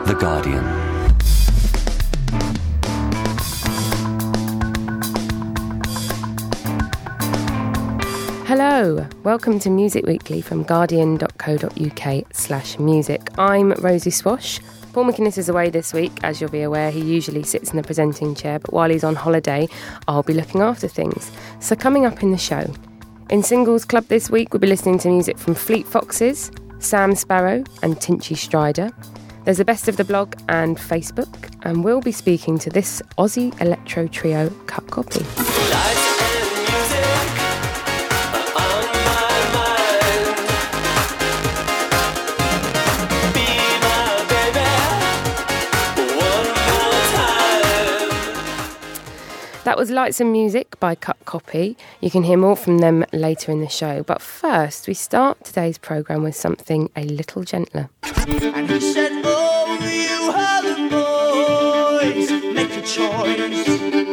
The Guardian. Hello, welcome to Music Weekly from guardian.co.uk/music. I'm Rosie Swash. Paul McInnes is away this week, as you'll be aware. He usually sits in the presenting chair, but while he's on holiday, I'll be looking after things. So coming up in the show, in Singles Club this week, we'll be listening to music from Fleet Foxes, Sam Sparro and Tinchy Strider. There's the best of the blog and Facebook, and we'll be speaking to this Aussie electro trio, Cut Copy. That was Lights and Music by Cut Copy. You can hear more from them later in the show. But first, we start today's programme with something a little gentler. And he said, oh, you other boys, make your choice.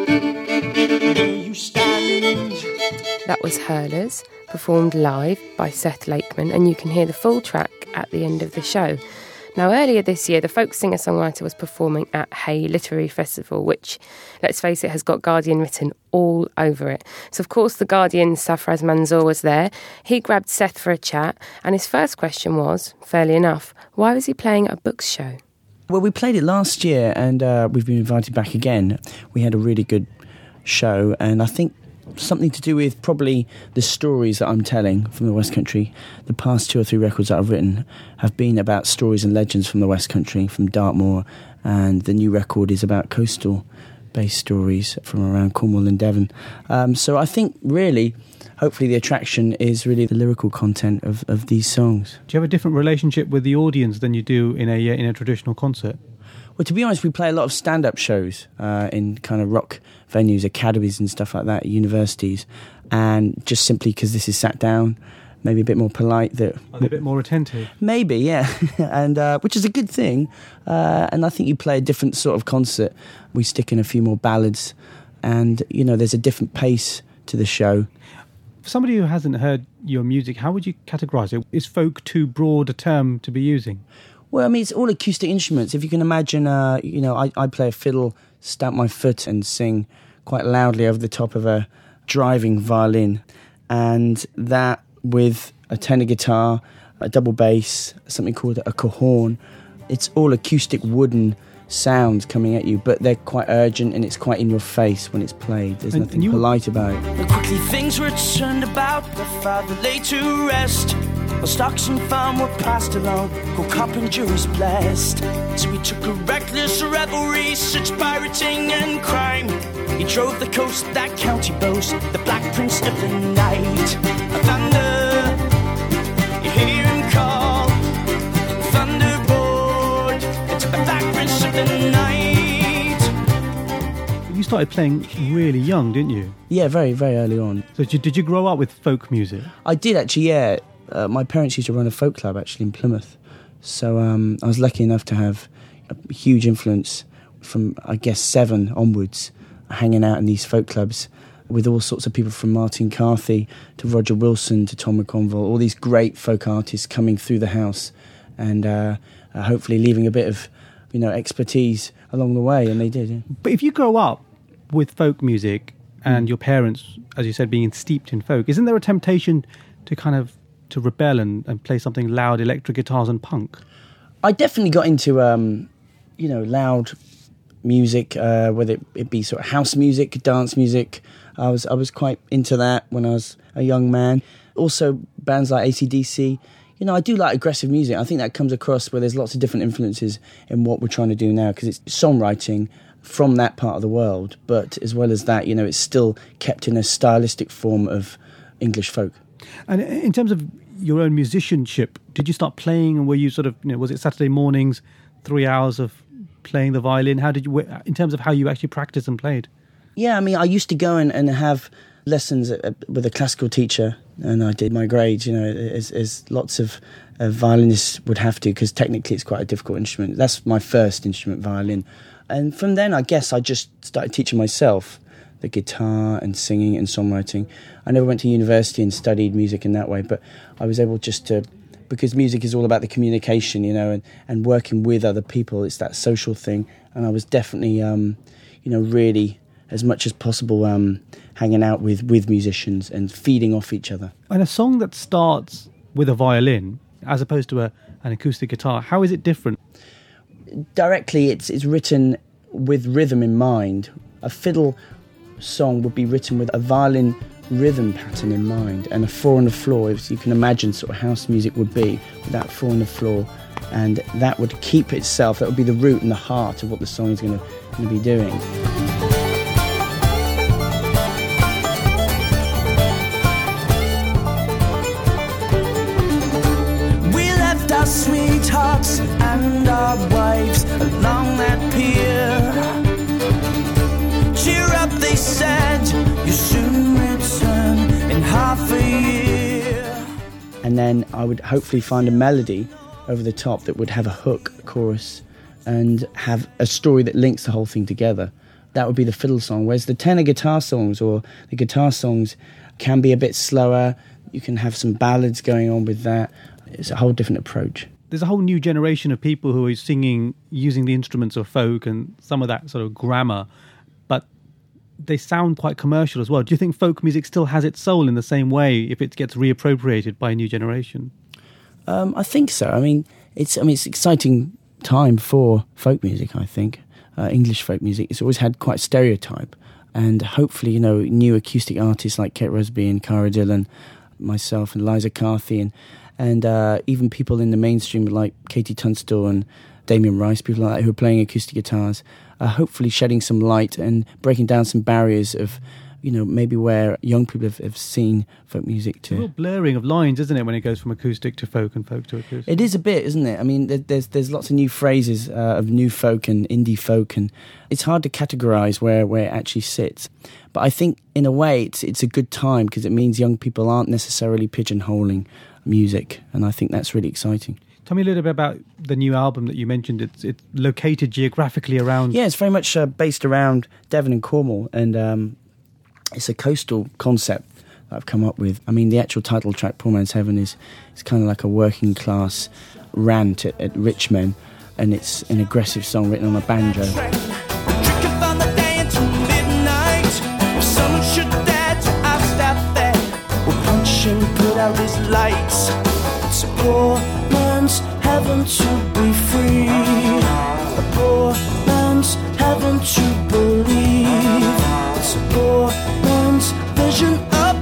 Where you stand. That was Hurlers, performed live by Seth Lakeman, and you can hear the full track at the end of the show. Now, earlier this year, the folk singer-songwriter was performing at Hay Literary Festival, which, let's face it, has got Guardian written all over it. So, of course, the Guardian's Safraz Manzoor was there. He grabbed Seth for a chat, and his first question was, fairly enough, why was he playing a books show? Well, we played it last year, and we've been invited back again. We had a really good show, and I think something to do with probably the stories that I'm telling from the West Country. The past 2 or 3 records that I've written have been about stories and legends from the West Country, from Dartmoor, and the new record is about coastal-based stories from around Cornwall and Devon. So I think really, hopefully the attraction is really the lyrical content of these songs. Do you have a different relationship with the audience than you do in a traditional concert? Well, to be honest, we play a lot of stand-up shows in kind of rock venues, academies and stuff like that, universities, and just simply because this is sat down, maybe a bit more polite. Are they a bit more attentive? Maybe, yeah, and which is a good thing. And I think you play a different sort of concert. We stick in a few more ballads, and, you know, there's a different pace to the show. For somebody who hasn't heard your music, how would you categorise it? Is folk too broad a term to be using? Well, I mean, it's all acoustic instruments. If you can imagine, I play a fiddle, stamp my foot and sing quite loudly over the top of a driving violin. And that with a tenor guitar, a double bass, something called a cajon. It's all acoustic wooden sounds coming at you, but they're quite urgent and it's quite in your face when it's played. There's nothing polite about it. And quickly things were turned about, the father lay to rest. While stocks and farm were passed along, go carpenter was blessed. So he took a reckless revelry, such pirating and crime. He drove the coast, that county boast, the Black Prince of the night. Thunder, you hear him call, thunderbolt, it's the Black Prince of the night. You started playing really young, didn't you? Yeah, very, very early on. So did you grow up with folk music? I did actually, yeah. My parents used to run a folk club actually in Plymouth. So I was lucky enough to have a huge influence from, I guess, 7 onwards, hanging out in these folk clubs with all sorts of people from Martin Carthy to Roger Wilson to Tom McConville, all these great folk artists coming through the house and hopefully leaving a bit of, expertise along the way, and they did. Yeah. But if you grow up with folk music and your parents, as you said, being steeped in folk, isn't there a temptation to kind of to rebel and play something loud, electric guitars and punk? I definitely got into, loud music, whether it be sort of house music, dance music. I was quite into that when I was a young man. Also, bands like AC/DC. I do like aggressive music. I think that comes across where there's lots of different influences in what we're trying to do now, because it's songwriting from that part of the world, but as well as that, it's still kept in a stylistic form of English folk. And in terms of your own musicianship, did you start playing, and were you sort of, was it Saturday mornings, 3 hours of playing the violin? How did you, in terms of how you actually practiced and played? Yeah, I mean, I used to go and have lessons with a classical teacher, and I did my grades, as lots of violinists would have to, because technically it's quite a difficult instrument. That's my first instrument, violin. And from then, I guess I just started teaching myself the guitar and singing and songwriting. I never went to university and studied music in that way, but I was able just to because music is all about the communication, and working with other people. It's that social thing. And I was definitely, really, as much as possible, hanging out with musicians and feeding off each other. And a song that starts with a violin, as opposed to an acoustic guitar, how is it different? Directly, it's written with rhythm in mind. A fiddle song would be written with a violin rhythm pattern in mind, and a 4 on the floor, if you can imagine sort of house music would be with that 4 on the floor, and that would keep itself, that would be the root and the heart of what the song is going to be doing. We left our sweethearts and our wives along that pier. Cheer up, they said, you soon return in half a year. And then I would hopefully find a melody over the top that would have a hook, a chorus, and have a story that links the whole thing together. That would be the fiddle song, whereas the tenor guitar songs or the guitar songs can be a bit slower. You can have some ballads going on with that. It's a whole different approach. There's a whole new generation of people who are singing using the instruments of folk and some of that sort of grammar, but they sound quite commercial as well. Do you think folk music still has its soul in the same way if it gets reappropriated by a new generation? I think so. It's an exciting time for folk music, I think. English folk music. It's always had quite a stereotype. And hopefully, new acoustic artists like Kate Rusby and Cara Dillon, myself and Liza Carthy, and even people in the mainstream like Katie Tunstall and Damien Rice, people like that who are playing acoustic guitars, are hopefully shedding some light and breaking down some barriers of, maybe where young people have seen folk music to. It's a real blurring of lines, isn't it, when it goes from acoustic to folk and folk to acoustic? It is a bit, isn't it? There's lots of new phrases of new folk and indie folk, and it's hard to categorise where it actually sits. But I think, in a way, it's a good time because it means young people aren't necessarily pigeonholing music, and I think that's really exciting. Tell me a little bit about the new album that you mentioned. It's located geographically around... Yeah, it's very much based around Devon and Cornwall, and it's a coastal concept that I've come up with. The actual title track, Poor Man's Heaven, is kind of like a working class rant at rich men, and it's an aggressive song written on a banjo. Put out his lights. It's a poor man's heaven to be free. A poor man's heaven to believe. It's a poor man's vision up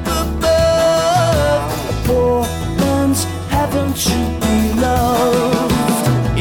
above. A poor man's heaven to be loved.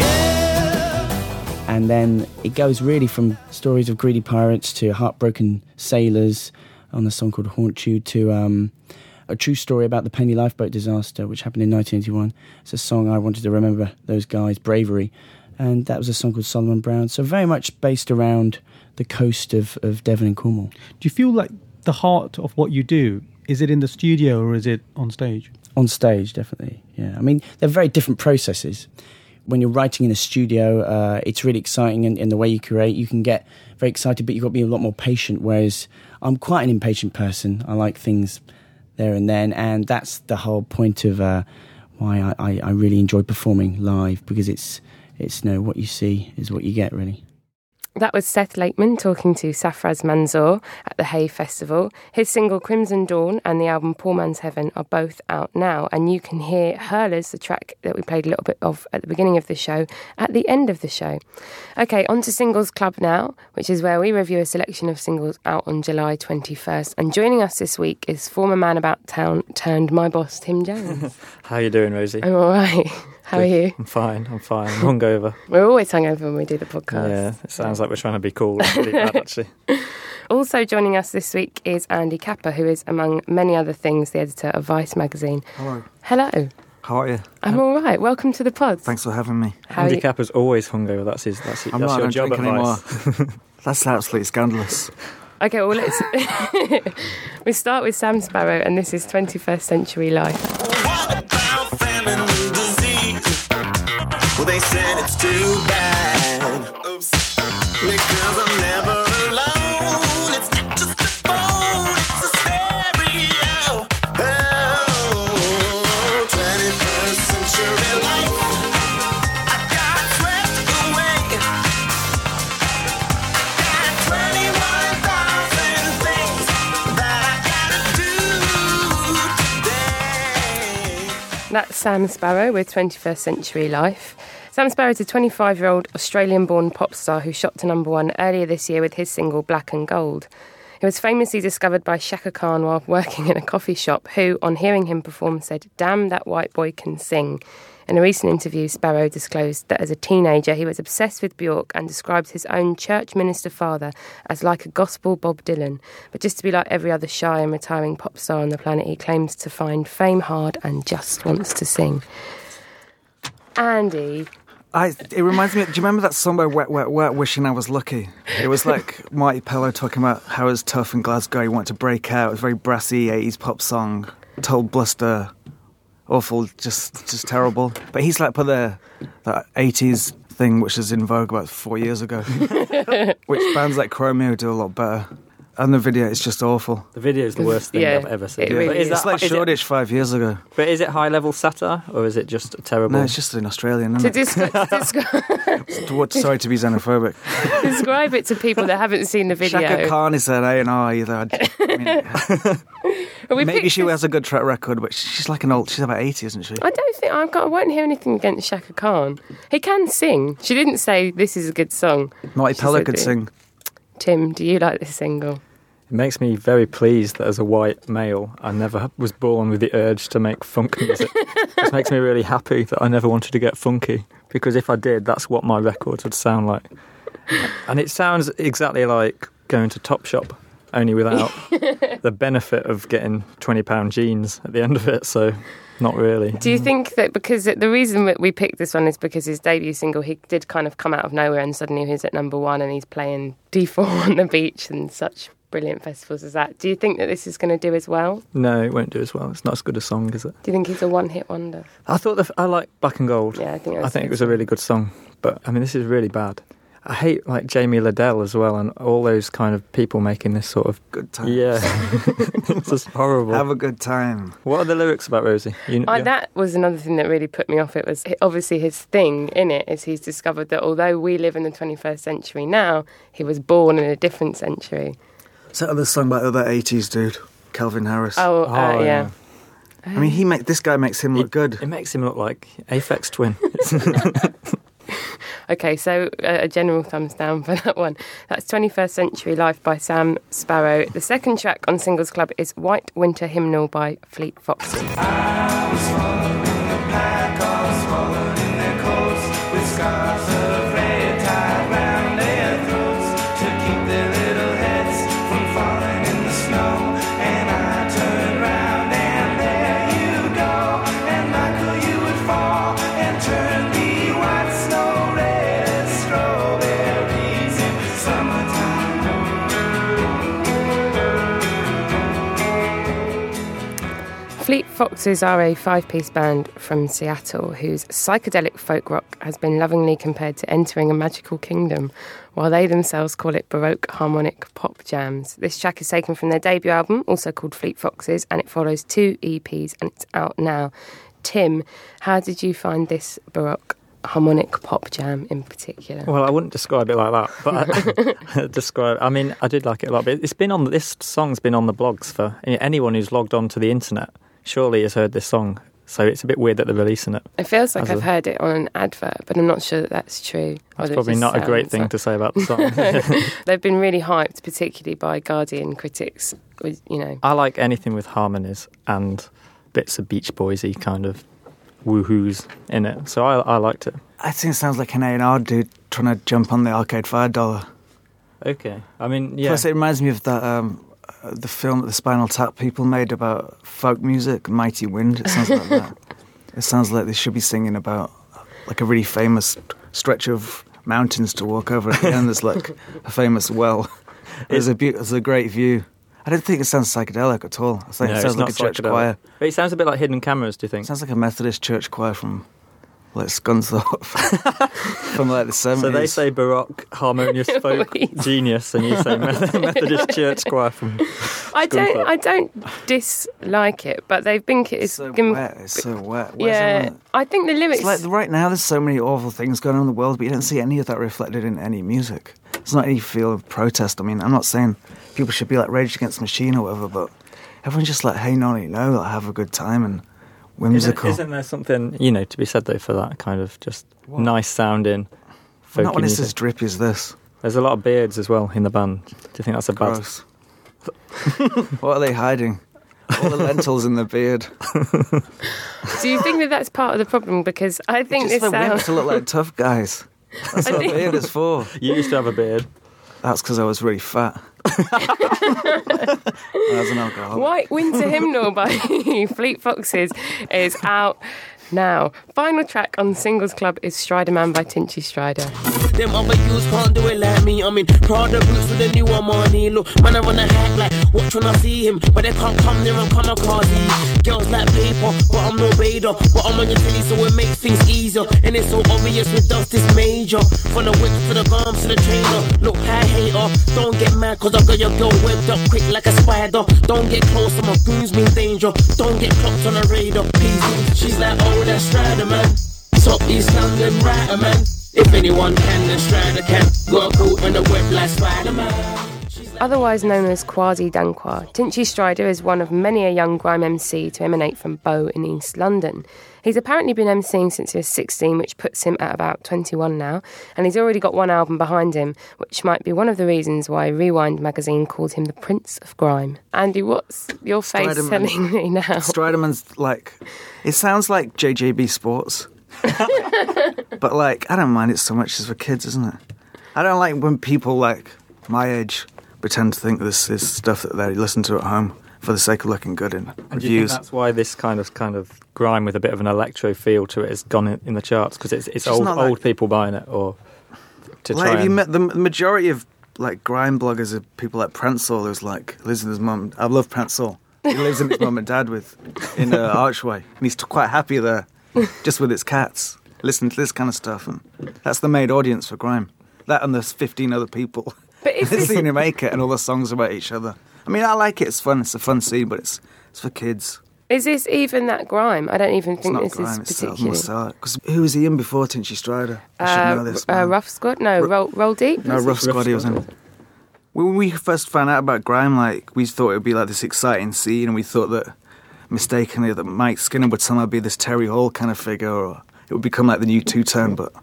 Yeah. And then it goes really from stories of greedy pirates to heartbroken sailors on a song called Haunt You to a true story about the Penny lifeboat disaster, which happened in 1981. It's a song I wanted to remember those guys' bravery. And that was a song called Solomon Brown. So very much based around the coast of Devon and Cornwall. Do you feel like the heart of what you do, is it in the studio or is it on stage? On stage, definitely, yeah. They're very different processes. When you're writing in a studio, it's really exciting in the way you create. You can get very excited, but you've got to be a lot more patient, whereas I'm quite an impatient person. I like things there and then, and that's the whole point of why I really enjoy performing live, because it's what you see is what you get, really. That was Seth Lakeman talking to Safraz Manzoor at the Hay Festival. His single Crimson Dawn and the album Poor Man's Heaven are both out now, and you can hear Hurlers, the track that we played a little bit of at the beginning of the show, at the end of the show. Okay, on to Singles Club now, which is where we review a selection of singles out on July 21st. And joining us this week is former Man About Town turned my boss, Tim Jones. How you doing, Rosie? I'm all right. How are you? I'm fine. I'm hungover. We're always hungover when we do the podcast. Yeah, it sounds like we're trying to be cool. It's really bad, actually. Also joining us this week is Andy Capper, who is, among many other things, the editor of Vice magazine. Hello. Hello. How are you? I'm all right. Welcome to the pod. Thanks for having me. Andy Capper's always hungover. That's your job at Vice. That's absolutely scandalous. Okay, well, we start with Sam Sparrow, and this is 21st Century Life. What about family disease? Well, they said it's too bad. Oops. Because I'm never alone. It's not just a phone, it's a stereo. Oh, 21st century That's Sam Sparro with 21st Century Life. Sam Sparro is a 25-year-old Australian-born pop star who shot to #1 earlier this year with his single Black and Gold. He was famously discovered by Shaka Khan while working in a coffee shop, who, on hearing him perform, said, "Damn, that white boy can sing." In a recent interview, Sparro disclosed that as a teenager he was obsessed with Bjork and described his own church minister father as like a gospel Bob Dylan. But just to be like every other shy and retiring pop star on the planet, he claims to find fame hard and just wants to sing. Andy... It reminds me, do you remember that song by Wet, Wet, Wet, Wishing I Was Lucky? It was like Marty Pellow talking about how it was tough in Glasgow, he wanted to break out. It was a very brassy 80s pop song, total bluster, awful, just terrible. But he's like put that 80s thing which is in vogue about 4 years ago, which bands like Chromeo do a lot better. And the video is just awful. The video is the worst thing I've ever seen. It's like Shoreditch 5 years ago. But is it high-level satire, or is it just terrible? No, it's just an Australian, isn't it? Sorry to be xenophobic. Describe it to people that haven't seen the video. Shaka Khan is an A&R either. Maybe she has a good track record, but she's like she's about 80, isn't she? I won't hear anything against Shaka Khan. He can sing. She didn't say this is a good song. Marty Pellow could sing. Tim, do you like this single? It makes me very pleased that as a white male, I never was born with the urge to make funk music. It makes me really happy that I never wanted to get funky, because if I did, that's what my records would sound like. And it sounds exactly like going to Topshop, only without the benefit of getting £20 jeans at the end of it, so not really. Do you think that because the reason that we picked this one is because his debut single, he did kind of come out of nowhere and suddenly he's at #1 and he's playing D4 on the beach and such brilliant festivals as that. Do you think that this is going to do as well? No, it won't do as well. It's not as good a song, is it? Do you think he's a one-hit wonder? I like Black and Gold. Yeah, I think it was a really good song. But, I mean, this is really bad. I hate, like, Jamie Liddell as well, and all those kind of people making this sort of... Good time. Yeah. It's just horrible. Have a good time. What are the lyrics about, Rosie? That was another thing that really put me off. It was obviously his thing in it is he's discovered that although we live in the 21st century now, he was born in a different century. Is that other song by the other 80s dude, Calvin Harris? Yeah. I mean, this guy makes him look good. It makes him look like Aphex Twin. Okay, so a general thumbs down for that one. That's 21st Century Life by Sam Sparro. The second track on Singles Club is White Winter Hymnal by Fleet Foxes. I was following the pack, I was following their course, with scarves of red tied round their throats to keep their little heads from falling in the snow. And I turned round and there you go, and Michael, you would fall and turn the white snow red as strawberries in summertime. Fleet Foxes are a 5-piece band from Seattle whose psychedelic folk rock has been lovingly compared to entering a magical kingdom, while they themselves call it Baroque harmonic pop jams. This track is taken from their debut album, also called Fleet Foxes, and it follows 2 EPs and it's out now. Tim, how did you find this Baroque harmonic pop jam in particular? Well, I wouldn't describe it like that, but I did like it a lot. But this song's been on the blogs for anyone who's logged on to the internet. Surely has heard this song, so it's a bit weird that they're releasing it. It feels like I've heard it on an advert, but I'm not sure that that's true. That's probably not a great thing to say about the song. They've been really hyped, particularly by Guardian critics. I like anything with harmonies and bits of Beach Boys-y kind of woohoos in it, so I liked it. I think it sounds like an A&R dude trying to jump on the Arcade Fire dollar. Okay, I mean, yeah. Plus, it reminds me of that the film that the Spinal Tap people made about folk music, Mighty Wind. It sounds like that. It sounds like they should be singing about like a really famous stretch of mountains to walk over. At the end, there's like a famous well. There's a great view. I don't think it sounds psychedelic at all. I think it sounds like a church choir. But it sounds a bit like Hidden Cameras, do you think? It sounds like a Methodist church choir from like Scunthorpe from like the 70s. So they say Baroque harmonious folk genius, and you say Methodist church choir from Scunthorpe. I don't dislike it, but they think it's so wet. It's so wet. I think the lyrics... It's like right now there's so many awful things going on in the world, but you don't see any of that reflected in any music. There's not any feel of protest. I mean, I'm not saying people should be like Rage Against the Machine or whatever, but everyone's just like, hey, nonny, no, like, have a good time and whimsical. Isn't there something, to be said though for that kind of just nice sounding folky Not when it's music? as drippy as this. There's a lot of beards as well in the band. Do you think that's a bad? Gross. What are they hiding? All the lentils in the beard. Do you think that that's part of the problem? Because I think Just this for wimps sounds... to look like tough guys. That's what a beard is for. You used to have a beard. That's because I was really fat. As an alcoholic. White Winter Hymnal by Fleet Foxes is out now. Final track on Singles Club is Strider Man by Tinchy Strider. Them other youths can't do it like me. I'm in Prada boots with a new Armani. Look, man, I wanna hack like watch when I see him, but they can't come near and come across these girls like paper, but I'm no Vader. But I'm on your telly, so it makes things easier. And it's so obvious with dust is major. From the whip to the gums to the trainer. Look, I hater, don't get mad, cause I got your girl whipped up quick like a spider. Don't get close, my goons mean danger. Don't get clocked on the radar, please. She's like, oh, that's Strider Man. Top East London writer man. If anyone can, then Strider can. Got caught in the web like Spider-Man. Otherwise known as Kwasi Dankwa, Tinchy Strider is one of many a young grime MC to emanate from Bow in East London. He's apparently been MCing since he was 16, which puts him at about 21 now, and he's already got one album behind him, which might be one of the reasons why Rewind magazine called him the Prince of Grime. Andy, what's your face Striderman. telling me now? Striderman's like... It sounds like JJB Sports. But like, I don't mind it so much as for kids, isn't it? I don't like when people like my age pretend to think this is stuff that they listen to at home for the sake of looking good in And do you think reviews. that's why this kind of grime with a bit of an electro feel to it has gone in the charts? Because it's It's old not like- old people buying it, or to Like, try have you and... met the majority of like grime bloggers are people like Prensel, who's like lives with his mum. I love Prensel. He lives in his mum and dad in Archway, and he's quite happy there, just with his cats, listening to this kind of stuff, and that's the main audience for grime. That and there's 15 other people But is this... singing to make it, and all the songs about each other. I mean, I like it. It's fun. It's a fun scene, but it's for kids. Is this even that grime? I don't even It's think not this grime. is It's particularly... because who was he in before Tinchy Strider? I should know this. man. Rough Squad? No, Roll Deep? No, Rough Squad he was in. When we first found out about grime, like, we thought it would be like this exciting scene, and we thought that mistakenly that Mike Skinner would somehow be this Terry Hall kind of figure, or it would become like the new Two-Tone, but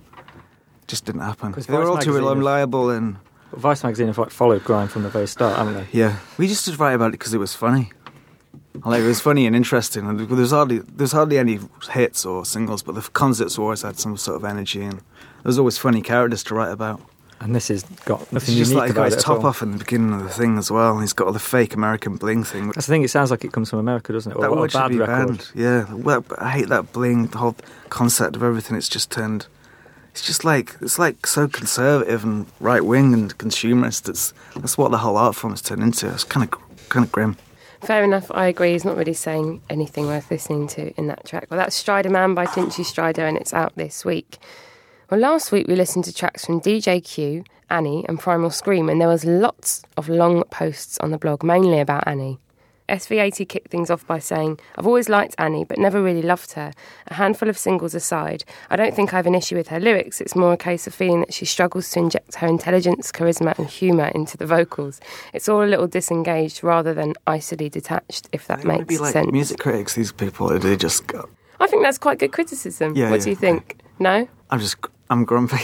it just didn't happen. 'Cause They were Vice all too magazine have- reliable, and Vice magazine have followed grime from the very start, haven't they? yeah, we just did write about it because it was funny. Like, it was funny and interesting, and there's hardly any hits or singles, but the concerts always had some sort of energy, and there's always funny characters to write about. And this has got It's nothing just unique like he got about his it at top all. off in the beginning of the thing as well, and he's got all the fake American bling thing. That's the thing. It sounds like it comes from America, doesn't it? Or That a word should bad be record. banned. Yeah, well, I hate that bling. The whole concept of everything. It's just turned. It's just like so conservative and right wing and consumerist. That's what the whole art form has turned into. It's kind of grim. Fair enough, I agree. He's not really saying anything worth listening to in that track. Well, that's Strider Man by Tinchy Strider, and it's out this week. Well, last week we listened to tracks from DJ Q, Annie and Primal Scream, and there was lots of long posts on the blog, mainly about Annie. SV80 kicked things off by saying, I've always liked Annie, but never really loved her. A handful of singles aside, I don't think I have an issue with her lyrics. It's more a case of feeling that she struggles to inject her intelligence, charisma and humour into the vocals. It's all a little disengaged rather than icily detached, if that They want to makes be like sense. music critics. These people, they just go. I think that's quite good criticism. Yeah, What yeah. do you think? No? I'm grumpy.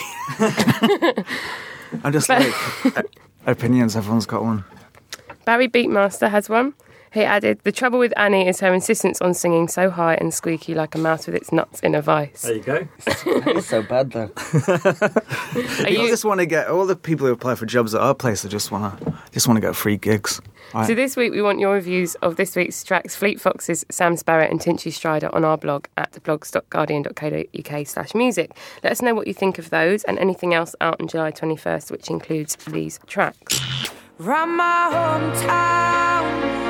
I'm just like opinions. Everyone's got one. Barry Beatmaster has one. He added, the trouble with Annie is her insistence on singing so high and squeaky like a mouse with its nuts in a vice. There you go. It's so bad though. Are You you, just want to get all the people who apply for jobs at our place. They just want to get free gigs. Right. So this week we want your reviews of this week's tracks, Fleet Foxes, Sam Sparrow and Tinchy Strider on our blog at blogs.guardian.co.uk/music. Let us know what you think of those and anything else out on July 21st, which includes these tracks. From my hometown,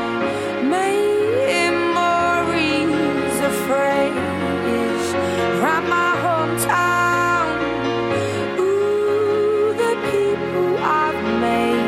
memories of phrase. From my hometown, ooh, the people I've made.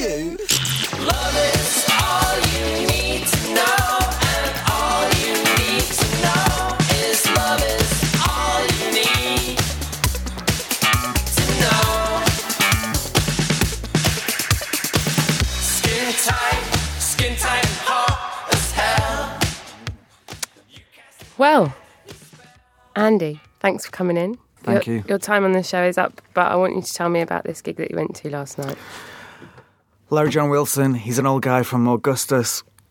you. Love is all you need to know, and all you need to know is love is all you need to know. Skin tight and hot as hell. Well, Andy, thanks for coming in. Thank you. Your time on the show is up, but I want you to tell me about this gig that you went to last night. Larry John Wilson, he's an old guy from Augusta.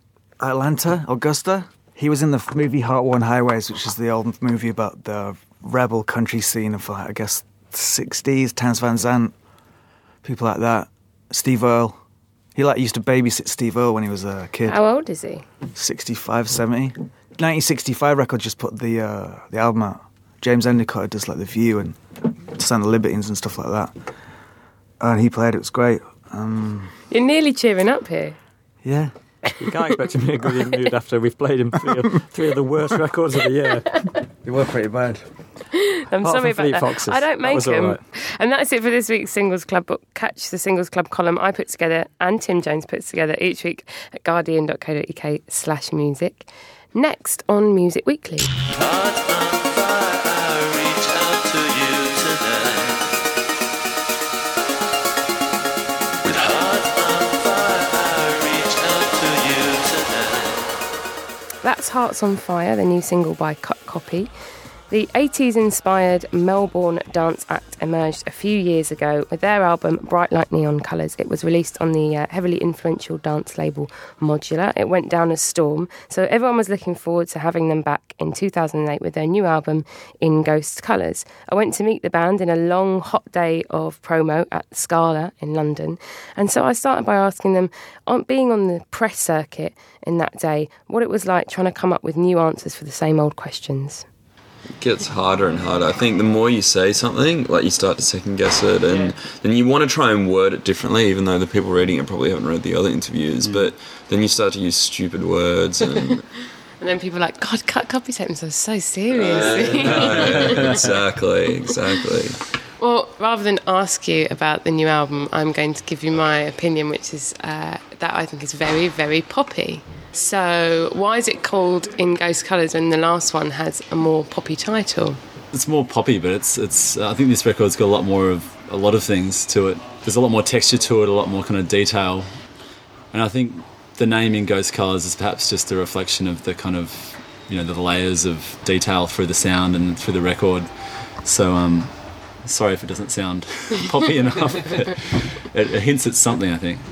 He was in the movie Heart Worn Highways, which is the old movie about the rebel country scene of, I guess, 60s, Townes Van Zandt, people like that. Steve Earle. He used to babysit Steve Earle when he was a kid. How old is he? 65, 70. 1965 record just put the album out. James Endicott does The View and Sound of the Libertines and stuff like that. And he played, it was great. You're nearly cheering up here. Yeah. You can't expect him to be in a good mood after we've played him three of the worst records of the year. They were pretty bad. I'm Apart sorry from about that. Fleet Foxes. I don't That make was all them. right. And that's it for this week's Singles Club book. Catch the Singles Club column I put together and Tim Jones puts together each week at guardian.co.uk/music. Next on Music Weekly. Heart on fire, I reach out to you today. With heart on fire, I reach out to you today. That's Hearts on Fire, the new single by Cut Copy. The 80s-inspired Melbourne dance act emerged a few years ago with their album Bright Like Neon Colours. It was released on the heavily influential dance label Modular. It went down a storm, so everyone was looking forward to having them back in 2008 with their new album In Ghost Colours. I went to meet the band in a long, hot day of promo at Scala in London, and so I started by asking them, being on the press circuit in that day, what it was like trying to come up with new answers for the same old questions. It gets harder and harder. I think the more you say something, you start to second guess it, and then you want to try and word it differently, even though the people reading it probably haven't read the other interviews. But then you start to use stupid words, and and then people are like, God, Cut Copy take themselves so seriously. exactly. Well, rather than ask you about the new album, I'm going to give you my opinion, which is that I think is very, very poppy. So why is it called In Ghost Colours when the last one has a more poppy title? It's more poppy, but it's. I think this record's got a lot of things to it. There's a lot more texture to it, a lot more kind of detail, and I think the name In Ghost Colours is perhaps just a reflection of the kind of, the layers of detail through the sound and through the record. So sorry if it doesn't sound poppy enough. It hints at something, I think.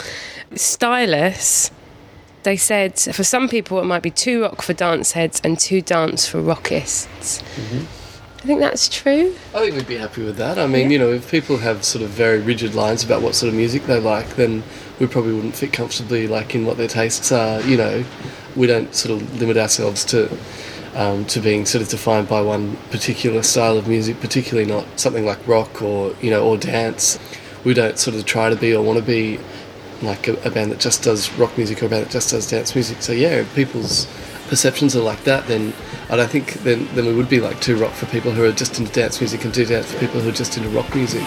Stylus. They said for some people it might be too rock for dance heads and too dance for rockists. Mm-hmm. I think that's true. I think we'd be happy with that. I mean, if people have sort of very rigid lines about what sort of music they like, then we probably wouldn't fit comfortably in what their tastes are. We don't sort of limit ourselves to being sort of defined by one particular style of music, particularly not something like rock or dance. We don't sort of try to be or want to be like a band that just does rock music or a band that just does dance music. So yeah, if people's perceptions are like that, then I don't think then we would be like too rock for people who are just into dance music and too dance for people who are just into rock music.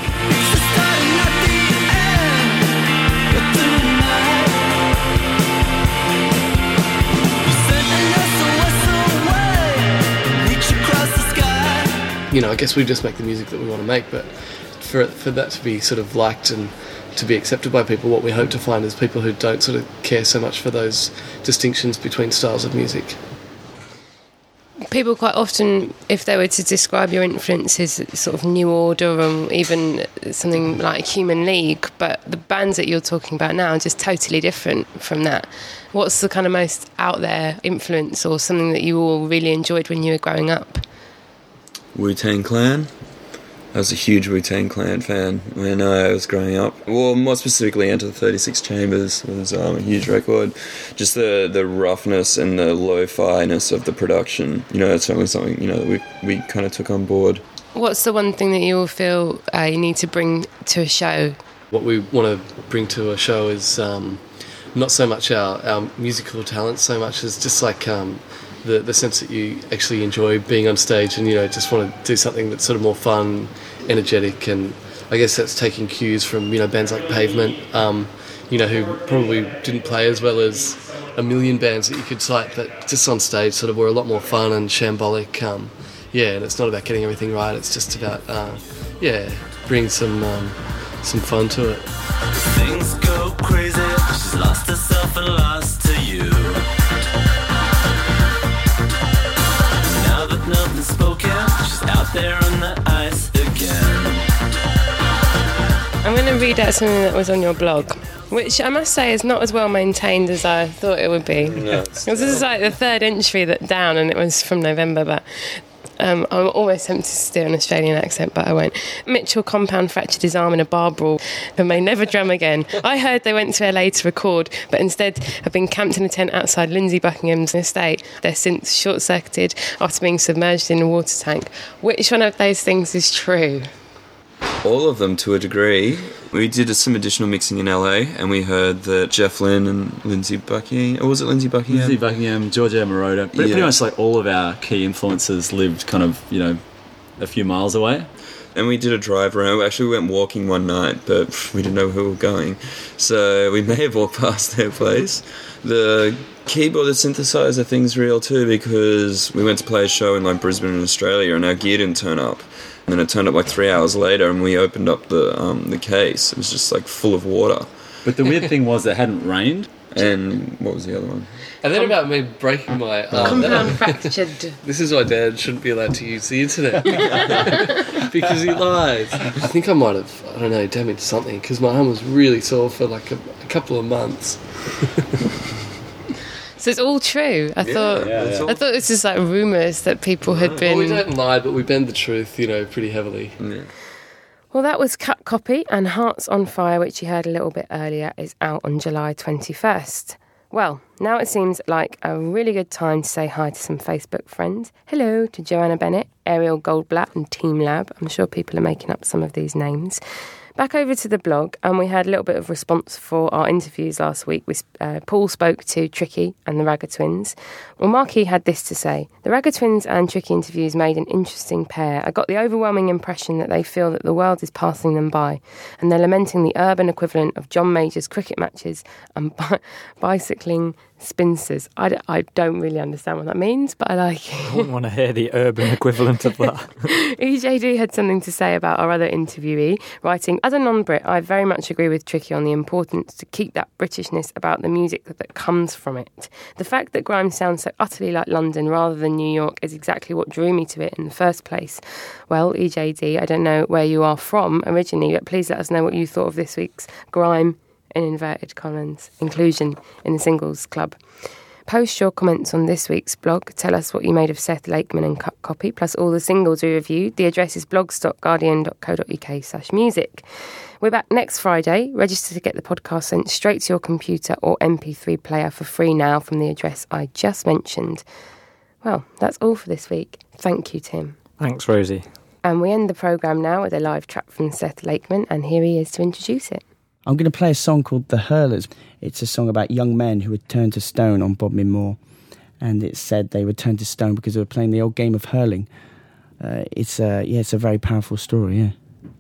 I guess we just make the music that we want to make, but for that to be sort of liked and to be accepted by people, what we hope to find is people who don't sort of care so much for those distinctions between styles of music. People quite often, if they were to describe your influences, sort of New Order or even something like Human League, but the bands that you're talking about now are just totally different from that. What's the kind of most out there influence or something that you all really enjoyed when you were growing up? Wu-Tang Clan. I was a huge Wu-Tang Clan fan when I was growing up. Well, more specifically, Enter the 36 Chambers was a huge record. Just the roughness and the lo-fi-ness of the production. It's certainly something, that we kind of took on board. What's the one thing that you all feel you need to bring to a show? What we want to bring to a show is not so much our musical talent, so much as just like the sense that you actually enjoy being on stage and, just want to do something that's sort of more fun, energetic, and I guess that's taking cues from, bands like Pavement. who probably didn't play as well as a million bands that you could cite, but just on stage sort of were a lot more fun and shambolic. And it's not about getting everything right. It's just about bringing some fun to it. Things go crazy. She's lost herself and lost to you. Now that nothing's spoken, she's out there on the ice again. I'm going to read out something that was on your blog, which I must say is not as well maintained as I thought it would be. No, this is like the third entry down, and it was from November, but I'm almost tempted to do an Australian accent, but I won't. Mitchell compound fractured his arm in a bar brawl and may never drum again. I heard they went to LA to record, but instead have been camped in a tent outside Lindsay Buckingham's estate. They're since short-circuited after being submerged in a water tank. Which one of those things is true? All of them to a degree. We did some additional mixing in LA, and we heard that Jeff Lynne and Lindsay Buckingham, or was it Lindsay Buckingham? Lindsay Buckingham, Georgia Moroder. Pretty much like all of our key influences lived kind of, a few miles away. And we did a drive around. Actually, we went walking one night, but we didn't know where we were going. So we may have walked past their place. The keyboard, the synthesizer thing's real too, because we went to play a show in like Brisbane in Australia, and our gear didn't turn up. And then it turned up like 3 hours later, and we opened up the case. It was just like full of water. But the weird thing was it hadn't rained. And what was the other one? And then about me breaking my arm. Compound fractured. This is why Dad shouldn't be allowed to use the internet. Because he lies. I think I might have, damaged something, because my arm was really sore for like a couple of months. So it's all true. I thought it was just like rumours that people had been... Well, we don't lie, but we bend the truth, pretty heavily. Yeah. Well, that was Cut Copy, and Hearts on Fire, which you heard a little bit earlier, is out on July 21st. Well, now it seems like a really good time to say hi to some Facebook friends. Hello to Joanna Bennett, Ariel Goldblatt and Team Lab. I'm sure people are making up some of these names. Back over to the blog, and we had a little bit of response for our interviews last week. Paul spoke to Tricky and the Ragga Twins. Well, Marky had this to say. The Ragga Twins and Tricky interviews made an interesting pair. I got the overwhelming impression that they feel that the world is passing them by, and they're lamenting the urban equivalent of John Major's cricket matches and bicycling spinsters. I don't really understand what that means, but I like it. I wouldn't want to hear the urban equivalent of that. EJD had something to say about our other interviewee, writing, as a non-Brit, I very much agree with Tricky on the importance to keep that Britishness about the music that comes from it. The fact that grime sounds so utterly like London rather than New York is exactly what drew me to it in the first place. Well, EJD, I don't know where you are from originally, but please let us know what you thought of this week's grime, in inverted commas, inclusion in the Singles Club. Post your comments on this week's blog. Tell us what you made of Seth Lakeman and Cut Copy, plus all the singles we reviewed. The address is blogstockguardian.co.uk/music. We're back next Friday. Register to get the podcast sent straight to your computer or MP3 player for free now from the address I just mentioned. Well, that's all for this week. Thank you, Tim. Thanks, Rosie. And we end the programme now with a live track from Seth Lakeman, and here he is to introduce it. I'm going to play a song called The Hurlers. It's a song about young men who would turn to stone on Bodmin Moor. And it's said they would turn to stone because they were playing the old game of hurling. It's a very powerful story, yeah.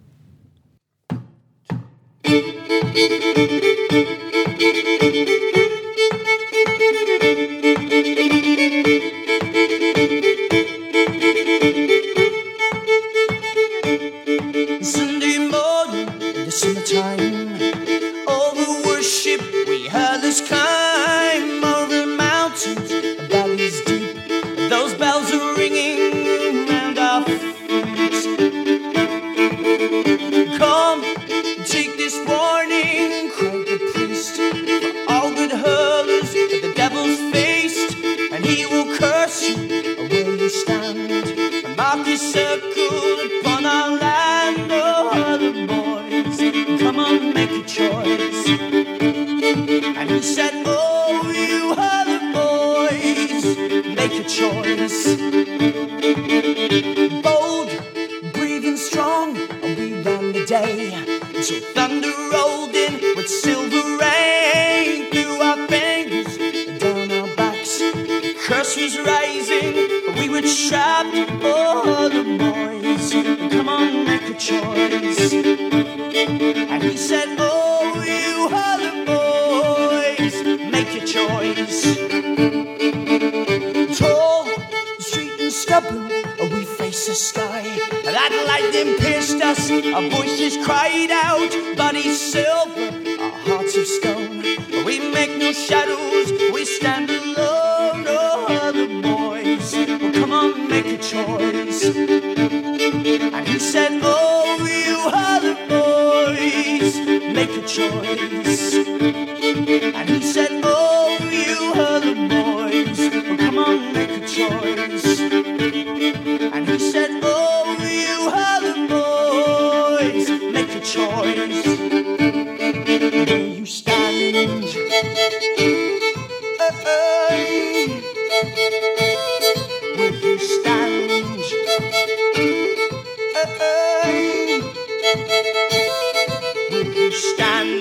Sunday morning in the summertime, over worship we hurlers climb over mountains and valleys deep. Those bells are ringing round our feet. Come, take this warning, cried the priest, for all good hurlers that the devil's faced, and he will curse you where you stand and mark your circle upon our land. Oh, other boys, come on, make a choice. And he said, oh, you other boys, make a choice. Bold, brave and strong, we ran the day. So thunder rolled in with silver rain through our fingers, down our backs. The curse was rising, we were trapped. Oh, the boys, come on, make a choice. And he said, oh, you other boys, lightning pierced us, our voices cried out. Bodies silver, our hearts of stone. We make no shadows, we stand alone. Oh, other boys, well, come on, make a choice. And he said, oh, you other boys, make a choice. And he said, oh, you other boys, well, come on, make a choice. And he said, oh, you other boys, make a choice. Will you stand? Will you stand? Will you stand?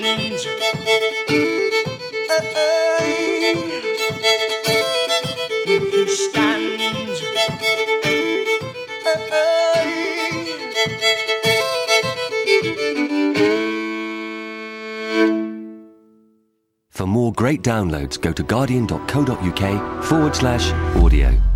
Will you stand? For more great downloads, go to guardian.co.uk/audio.